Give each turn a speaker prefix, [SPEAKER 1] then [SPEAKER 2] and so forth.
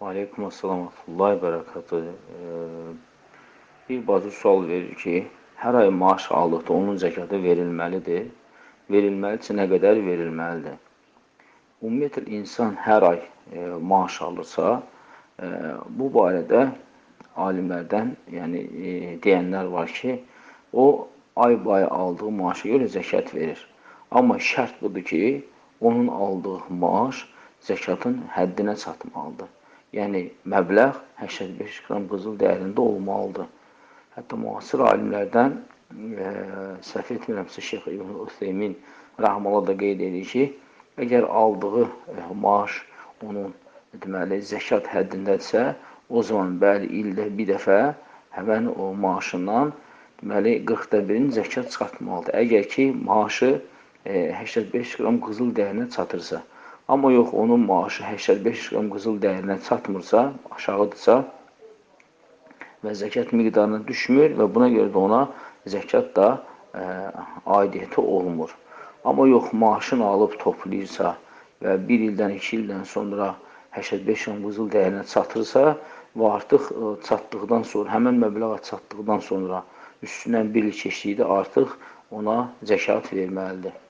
[SPEAKER 1] Aleyküm assalam və rahmetullahi bərəkatü. Bir bacı sual verir ki, hər ay maaş aldıqda onun zəkatı verilməlidir. Verilməlidirsə, nə qədər verilməlidir? Ümumiyyətlə, insan hər ay maaş alırsa, bu barədə alimlərdən deyənlər var ki, o ay-bay aldığı maaşa görə zəkat verir. Amma şərt budur ki, onun aldığı maaş zəkatın həddinə çatmalıdır. Yəni, məbləğ 85 qram qızıl dəyərində olmalıdır. Hətta müasir alimlərdən, səhv etmirəmsə, Şeyx İbn Ütheymin rəhməhullah da qeyd edir ki, əgər aldığı maaş onun zəkat həddindədirsə, o zaman bəli, ildə bir dəfə həmən o maaşından 40da birini zəkat çıxartmalıdır. Əgər ki, maaşı 85 qram qızıl dəyərinə çatırsa. Amma yox, onun maaşı 85 qram qızıl dəyərinə çatmırsa, aşağıdırsa və zəkat miqdarına düşmür və buna görə də ona zəkat da aidiyyəti olmur. Amma yox, maaşını alıb toplayırsa və 1 ildən, 2 ildən sonra 85 qram qızıl dəyərinə çatırsa və artıq çatdıqdan sonra, həmən məbləğa çatdıqdan sonra üstündən 1 il keçdikdə artıq ona zəkat verməlidir.